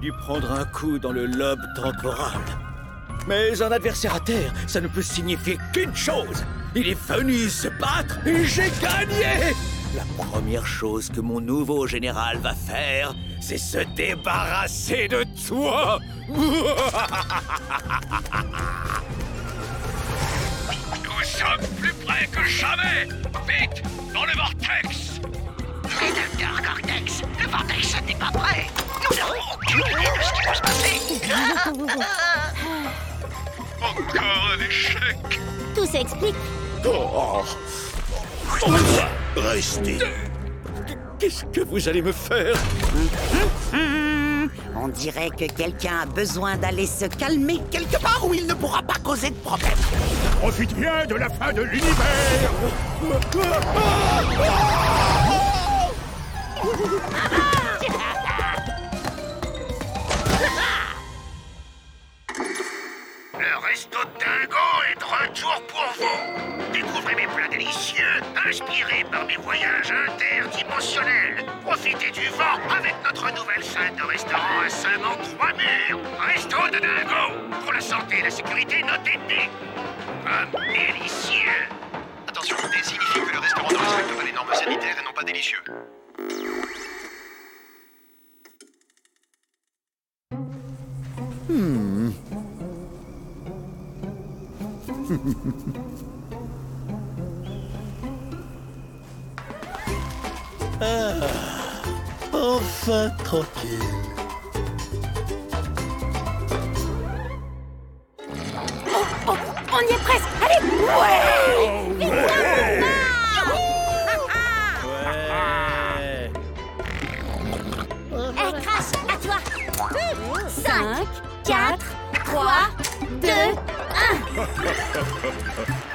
dû prendre un coup dans le lobe temporal. Mais un adversaire à terre, ça ne peut signifier qu'une chose. Il est venu se battre et j'ai gagné. La première chose que mon nouveau général va faire, c'est se débarrasser de toi. Nous sommes plus près que jamais. Vite, dans le vortex. Mais Docteur Cortex, le vortex n'est pas prêt. Nous n'avons aucune idée de ce qui peut se passer. Encore un échec. Tout s'explique. Restez. Qu'est-ce que vous allez me faire? On dirait que quelqu'un a besoin d'aller se calmer quelque part où il ne pourra pas causer de problème. Profite bien de la fin de l'univers. Le resto Dingo est de retour pour vous. Découvrez mes plats délicieux, inspirés par mes voyages interdimensionnels. Profitez du vent avec notre nouvelle salle de restaurant à seulement 3 murs. Resto de Dingo. Pour la santé et la sécurité, notez D. Comme délicieux. Attention, D signifie que le restaurant ne respecte pas les normes sanitaires et non pas délicieux. Enfin tranquille. On y est presque. Allez. Crash, à toi. 5, 4, 3, 2, 1.